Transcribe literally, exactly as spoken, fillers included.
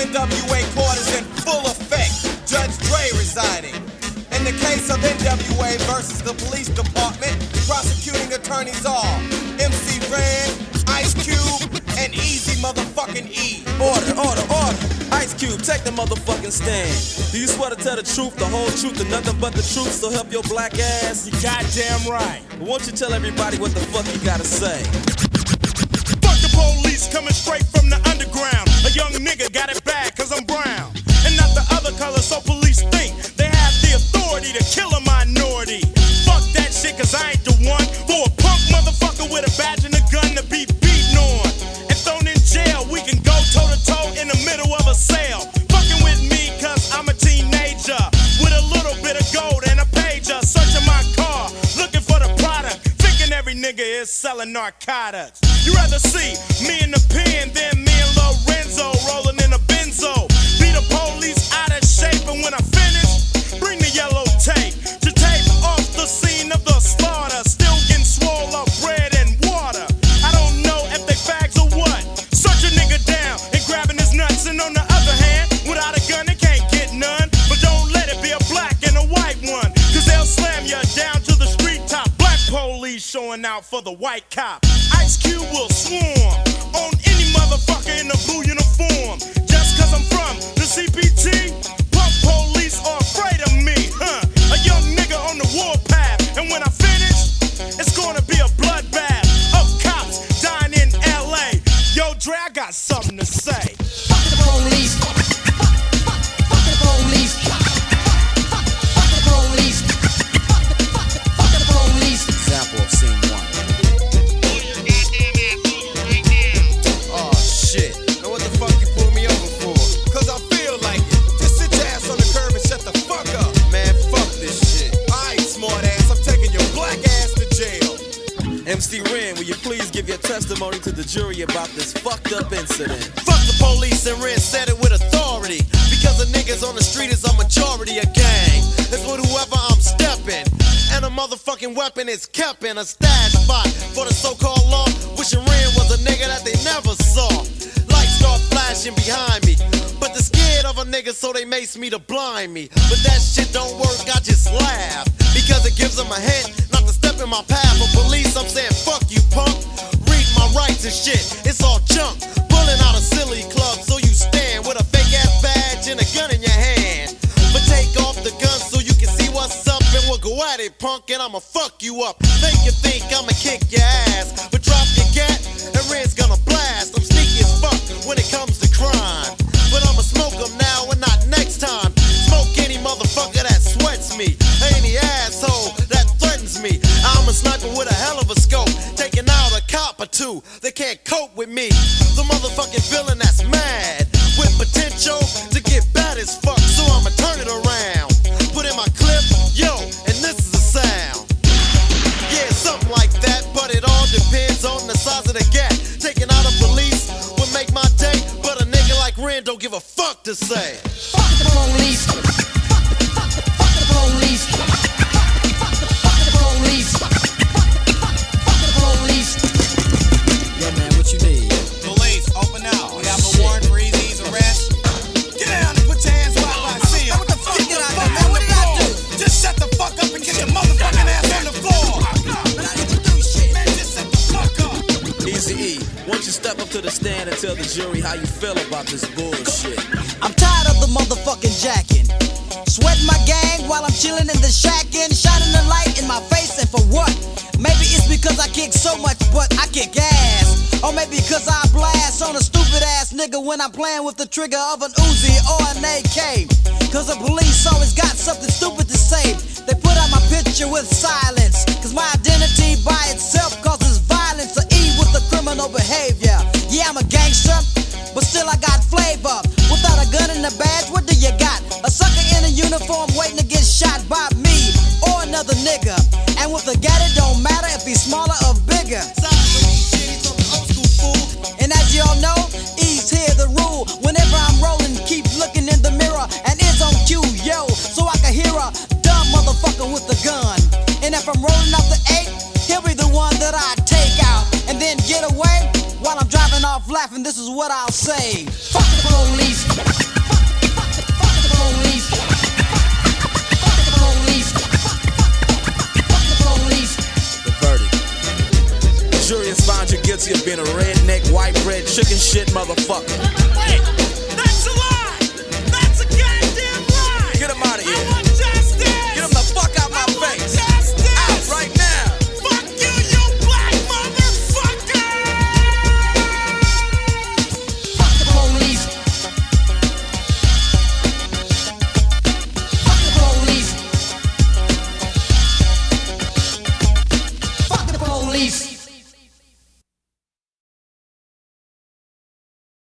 N W A quarters in full effect. Judge Dre residing. In the case of N W A versus the police department, prosecuting attorneys are M C Ren, Ice Cube, and Easy motherfucking E. Order, order, order. Ice Cube, take the motherfucking stand. Do you swear to tell the truth, the whole truth, and nothing but the truth, so help your black ass? You goddamn right. Won't you tell everybody what the fuck you gotta say? Fuck the police coming straight from the underground. A young nigga got it bad cause I'm brown. And not the other color, so police think they have the authority to kill a minority. Fuck that shit cause I ain't the one for a punk motherfucker with a badge and a gun to be beaten on and thrown in jail. We can go toe to toe in the middle of a sale. Fucking with me cause I'm a teenager with a little bit of gold and a pager. Searching my car, looking for the product, thinking every nigga is selling narcotics. You rather see me in the pen than me and Lorenzo rolling in a benzo. Be the police out of shape, and when I finish, bring the yellow tape to tape off the scene of the slaughter. Still getting swole up bread and water. I don't know if they fags or what. Search a nigga down and grabbing his nuts, and on the other hand, without a gun they can't get none. But don't let it be a black and a white one, cause they'll slam you down to the street top. Black police showing out for the white cop. Ice Cube will swarm on any motherfucker in a blue uniform. Just cause I'm from the C P T, punk police are afraid of me, huh? A young nigga on the warpath, and when I finish, it's gonna be a bloodbath of cops dying in L A. Yo, Dre, I got something to say. Fuck the police. Fuck the police. Fuck the police. Fuck the police. Example of scene one. Oh shit. Now what the fuck you pull me over for? Cause I feel like it. Just sit your ass on the curb and shut the fuck up. Man, fuck this shit. Alright, smart ass, I'm taking your black ass to jail. M C Ren, will you please give your testimony to the jury about this fucked up incident? Fuck the police, and Ren said it with authority. Because the niggas on the street is a majority of gang. It's with whoever I'm stepping. And a motherfucking weapon is kept in a stash spot for the so-called law. Wishing Ren was a nigga that they never saw. Lights start flashing behind me, but they're scared of a nigga, so they mace me to blind me. But that shit don't work, I just laugh, because it gives them a hint not to step in my path. For police, I'm saying fuck you, punk. Read my rights and shit, it's all junk. Pulling out a silly club, so you stand with a fake ass badge and a gun in your hand. But take off the gun so you can see what's up, and we'll go at it, punk, and I'ma fuck you up. Make you think I'ma kick your ass, but drop your gat, and Ren's gonna blast. I'm sneaky as fuck when it comes to crime, but I'ma smoke them now and not next time. Smoke any motherfucker that sweats me, any asshole that threatens me. I'm a sniper with a hell of a scope, taking out a cop or two. They can't cope with me. The motherfucking villain that's mad, with potential to get bad as fuck. So I'ma turn it around, put in my clip, yo, and this is the sound. Yeah, something like that, but it all depends on the size of the gap. Taking out a police would make my day, but a nigga like Ren don't give a fuck to say. Fuck the police. Fuck the police. Fuck the police. Fuck the police. Yeah, man, what you need? Police, open out. We have a warrant for Easy's arrest. Get down and put your hands where I see them. What the fuck did I do? What did I do? Just shut the fuck up and get your motherfucking ass on the floor. But I didn't do shit. Man, just shut the fuck up. Easy E, won't you step up to the stand and tell the jury how you feel about this bullshit? I'm tired of the motherfucking jacking. Sweating my gang while I'm chilling in the shackin', shining the light in my face, and for what? Maybe it's because I kick so much, but I kick ass. Or maybe because I blast on a stupid ass nigga when I'm playing with the trigger of an Uzi or an A K. Cause the police always got something stupid to say. They put out my picture with silence, cause my identity by itself causes violence or E with the criminal behavior. Yeah, I'm a gangster, but still I got flavor. Without a gun and a badge, what do you got? A sucker in a uniform waiting to get shot by me or another nigga. And with a gat, it don't matter if he's smaller or bigger. And as y'all know, E's here the rule. Whenever I'm rolling, keep looking in the mirror, and it's on cue, yo, so I can hear a dumb motherfucker with a gun. And if I'm rolling up the eight, he'll be the one that I take out and then get away while I'm driving off laughing, this is what I'll say. Fuck the police. Fuck, fuck, the, fuck the police. Fuck the police. Fuck the police. The verdict. The jury has found you guilty of being a redneck, white bread, chicken shit motherfucker. Wait, that's a lie! That's a goddamn lie! Get him out of here. I want